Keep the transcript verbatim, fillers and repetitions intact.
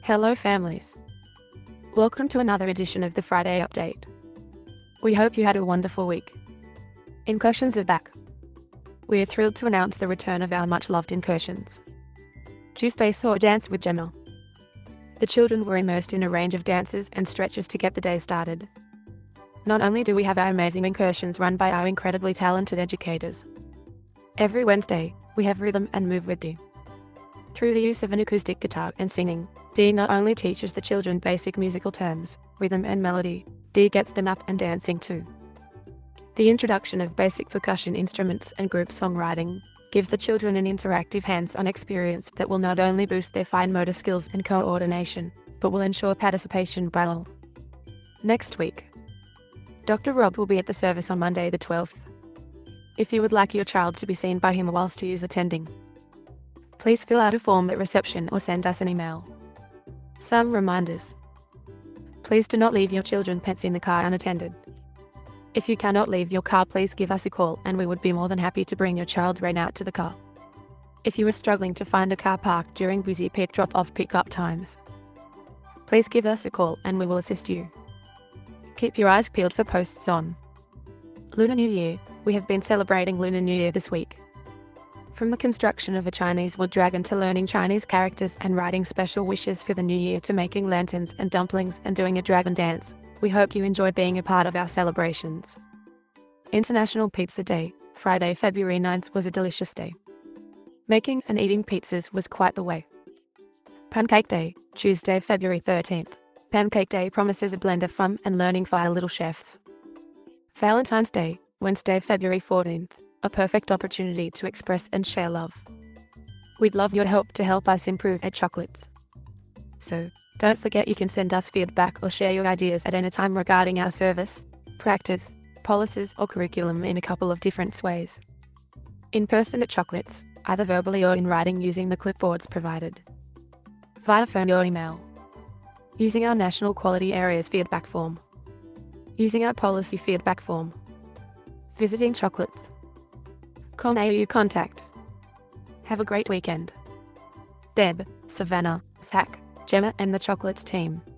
Hello families. Welcome to another edition of the Friday Update. We hope you had a wonderful week. Incursions are back. We are thrilled to announce the return of our much-loved incursions. Tuesday saw Dance with Gemma. The children were immersed in a range of dances and stretches to get the day started. Not only do we have our amazing incursions run by our incredibly talented educators. Every Wednesday, we have Rhythm and Move with Dee. Through the use of an acoustic guitar and singing, Dee not only teaches the children basic musical terms, rhythm and melody, Dee gets them up and dancing too. The introduction of basic percussion instruments and group songwriting gives the children an interactive hands-on experience that will not only boost their fine motor skills and coordination, but will ensure participation by all. Next week, Doctor Rob will be at the service on Monday the twelfth. If you would like your child to be seen by him whilst he is attending, please fill out a form at reception or send us an email. Some reminders. Please do not leave your children's pets in the car unattended. If you cannot leave your car, please give us a call and we would be more than happy to bring your child right out to the car. If you are struggling to find a car park during busy pet drop-off pick-up times, please give us a call and we will assist you. Keep your eyes peeled for posts on Lunar New Year. We have been celebrating Lunar New Year this week. From the construction of a Chinese wood dragon to learning Chinese characters and writing special wishes for the new year to making lanterns and dumplings and doing a dragon dance, we hope you enjoyed being a part of our celebrations. International Pizza Day, Friday, February ninth was a delicious day. Making and eating pizzas was quite the way. Pancake Day, Tuesday, February thirteenth. Pancake Day promises a blend of fun and learning for our little chefs. Valentine's Day, Wednesday, February fourteenth. A perfect opportunity to express and share love. We'd love your help to help us improve our chocolates. So, don't forget you can send us feedback or share your ideas at any time regarding our service, practice, policies or curriculum in a couple of different ways. In person at Chocolates, either verbally or in writing using the clipboards provided. Via phone or email. Using our National Quality Areas feedback form. Using our policy feedback form. Visiting Chocolates. Call A U contact. Have a great weekend. Deb, Savannah, Zach, Gemma and the Chocolates team.